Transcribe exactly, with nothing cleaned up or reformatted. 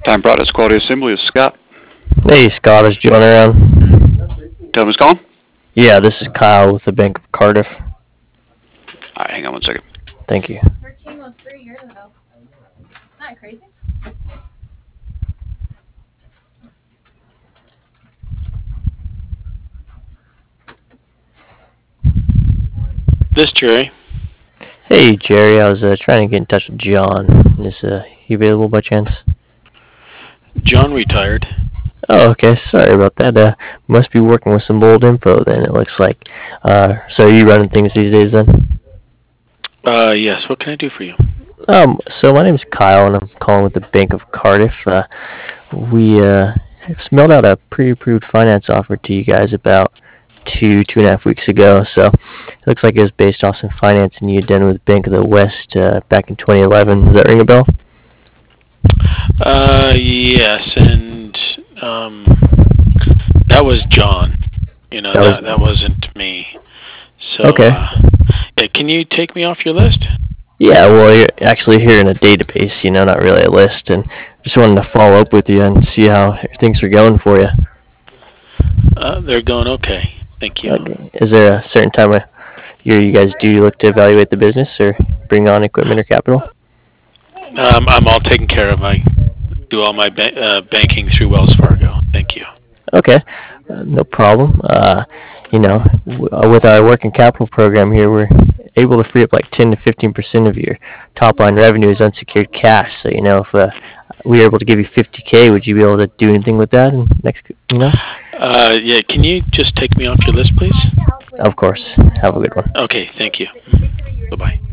Time Products Quality Assembly is Scott. Hey Scott, is John around? Tell him who's calling. Yeah, this is Kyle with the Bank of Cardiff. Alright, hang on one second. Thank you. thirteen was three years ago. Isn't that crazy? This Jerry. Hey Jerry, I was uh, trying to get in touch with John. Is uh, he available by chance? John retired. Oh, okay. Sorry about that. Uh, must be working with some old info then. It looks like. Uh, so are you running things these days then? Uh, yes. What can I do for you? Um, so my name is Kyle, and I'm calling with the Bank of Cardiff. Uh, we uh, smelled out a pre-approved finance offer to you guys about two, two and a half weeks ago. So it looks like it was based off some financing you had done with Bank of the West uh, back in twenty eleven. Does that ring a bell? Uh, yes, and um, that was John. You know, That that was- that wasn't me. So, Okay. uh, yeah, can you take me off your list? Yeah, well, you're actually here in a database, you know, not really a list, and just wanted to follow up with you and see how things are going for you. Uh, they're going okay. Thank you. Okay. Is there a certain time of year you guys do look to evaluate the business or bring on equipment or capital? Um, I'm all taken care of. I do all my ba- uh, banking through Wells Fargo. Thank you. Okay, uh, no problem. Uh, you know, w- uh, with our working capital program here, we're able to free up like ten to fifteen percent of your top line revenue as unsecured cash. So, you know, if uh, we were able to give you fifty K, would you be able to do anything with that? And next, you know? Uh, yeah, can you just take me off your list, please? Of course. Have a good one. Okay, thank you. Bye-bye.